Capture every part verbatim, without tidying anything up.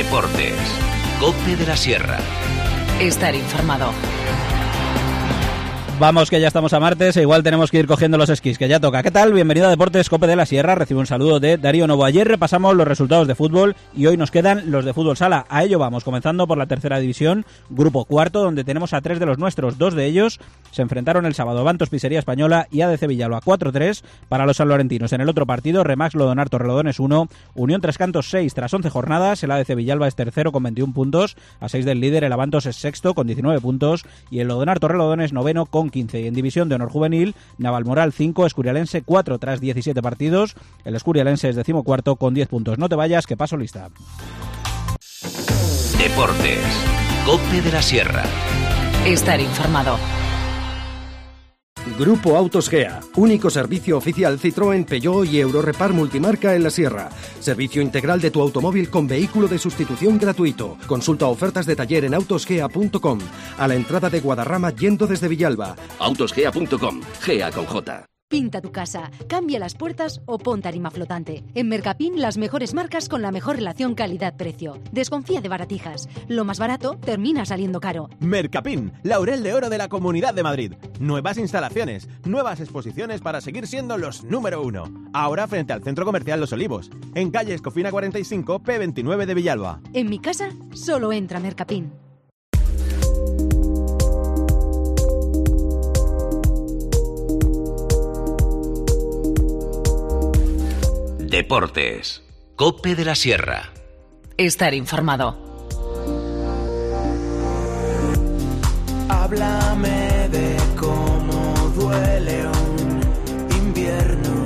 Deportes. COPE de la Sierra. Estar informado. Vamos, que ya estamos a martes e igual tenemos que ir cogiendo los esquís, que ya toca. ¿Qué tal? Bienvenido a Deportes COPE de la Sierra. Recibo un saludo de Darío Novo. Ayer repasamos los resultados de fútbol y hoy nos quedan los de fútbol sala. A ello vamos, comenzando por la tercera división, grupo cuarto, donde tenemos a tres de los nuestros. Dos de ellos se enfrentaron el sábado, Bantos Pizzería Española y A D C Villalba. cuatro tres para los sanlorentinos. En el otro partido, Remax Lodonar Torrelodones uno, Unión Tres Cantos seis. Tras once jornadas, el A D C Villalba es tercero con veintiún puntos, a seis del líder. El Abantos es sexto con diecinueve puntos y el Lodonar Torrelodones noveno con quince. Y en división de honor juvenil, Navalmoral cinco, Escurialense cuatro tras diecisiete partidos. El Escurialense es decimocuarto con diez puntos. No te vayas, que paso lista. Deportes. COPE de la Sierra. Estar informado. Grupo Autos Gea, único servicio oficial Citroën, Peugeot y Eurorepar multimarca en la Sierra. Servicio integral de tu automóvil con vehículo de sustitución gratuito. Consulta ofertas de taller en autosgea punto com. A la entrada de Guadarrama yendo desde Villalba. autosgea punto com, Gea con J. Pinta tu casa, cambia las puertas o pon tarima flotante. En Mercapin, las mejores marcas con la mejor relación calidad-precio. Desconfía de baratijas. Lo más barato termina saliendo caro. Mercapin, Laurel de Oro de la Comunidad de Madrid. Nuevas instalaciones, nuevas exposiciones para seguir siendo los número uno. Ahora frente al Centro Comercial Los Olivos, en calle Escofina cuarenta y cinco, P veintinueve de Villalba. En mi casa, solo entra Mercapin. Deportes. COPE de la Sierra. Estar informado. Háblame de cómo duele un invierno.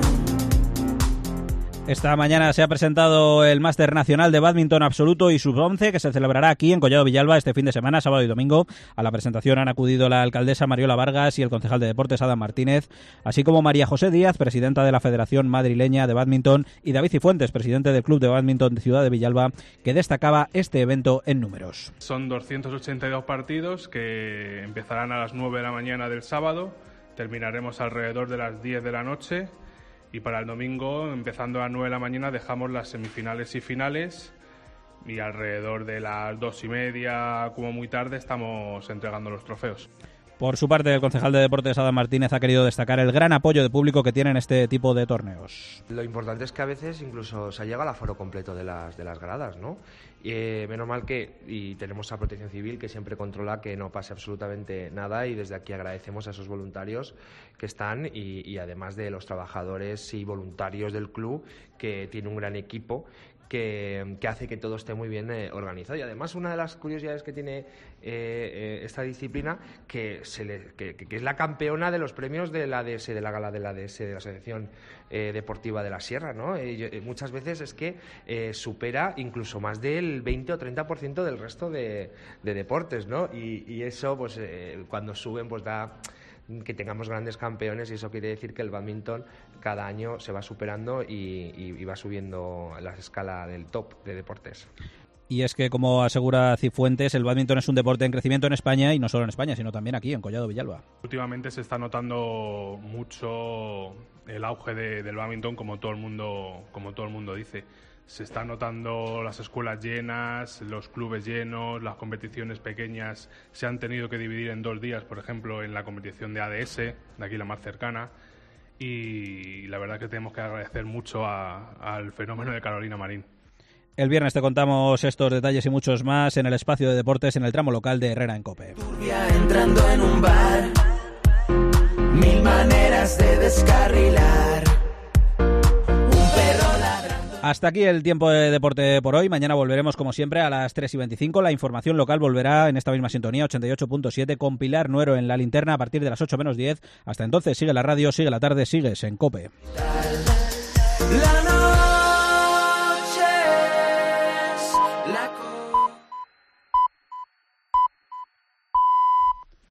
Esta mañana se ha presentado el Máster Nacional de Bádminton Absoluto y Sub once, que se celebrará aquí en Collado Villalba este fin de semana, sábado y domingo. A la presentación han acudido la alcaldesa Mariola Vargas y el concejal de Deportes Adam Martínez, así como María José Díaz, presidenta de la Federación Madrileña de Bádminton, y David Cifuentes, presidente del Club de Bádminton de Ciudad de Villalba, que destacaba este evento en números. Son doscientos ochenta y dos partidos que empezarán a las nueve de la mañana del sábado, terminaremos alrededor de las diez de la noche. Y para el domingo, empezando a las nueve de la mañana, dejamos las semifinales y finales y alrededor de las dos y media, como muy tarde, estamos entregando los trofeos. Por su parte, el concejal de Deportes Adam Martínez ha querido destacar el gran apoyo de público que tienen este tipo de torneos. Lo importante es que a veces incluso se llega al aforo completo de las, de las gradas, ¿no? Y, eh, menos mal que y tenemos a Protección Civil que siempre controla que no pase absolutamente nada, y desde aquí agradecemos a esos voluntarios que están y, y además de los trabajadores y voluntarios del club, que tiene un gran equipo Que, que hace que todo esté muy bien eh, organizado. Y además, una de las curiosidades que tiene eh, eh, esta disciplina, que, se le, que, que es la campeona de los premios de la A D S, de la gala de la A D S, de la Asociación eh, Deportiva de la Sierra, ¿no? Eh, muchas veces es que eh, supera incluso más del veinte o treinta por ciento del resto de, de deportes, ¿no? Y, y eso, pues eh, cuando suben, pues da que tengamos grandes campeones, y eso quiere decir que el bádminton cada año se va superando y, y, y va subiendo la escala del top de deportes. Y es que, como asegura Cifuentes, el bádminton es un deporte en crecimiento en España, y no solo en España, sino también aquí, en Collado Villalba. Últimamente se está notando mucho el auge de, del bádminton, como todo el mundo, como todo el mundo dice. Se están notando las escuelas llenas, los clubes llenos, las competiciones pequeñas se han tenido que dividir en dos días, por ejemplo, en la competición de A D S, de aquí la más cercana, y la verdad que tenemos que agradecer mucho a, al fenómeno de Carolina Marín. El viernes te contamos estos detalles y muchos más en el espacio de deportes en el tramo local de Herrera en COPE. Entrando en un bar, mil maneras de descarrilar. Hasta aquí el tiempo de deporte por hoy. Mañana volveremos, como siempre, a las tres y veinticinco. La información local volverá en esta misma sintonía, ochenta y ocho punto siete, con Pilar Nuero en la linterna a partir de las ocho menos diez. Hasta entonces, sigue la radio, sigue la tarde, sigues en COPE.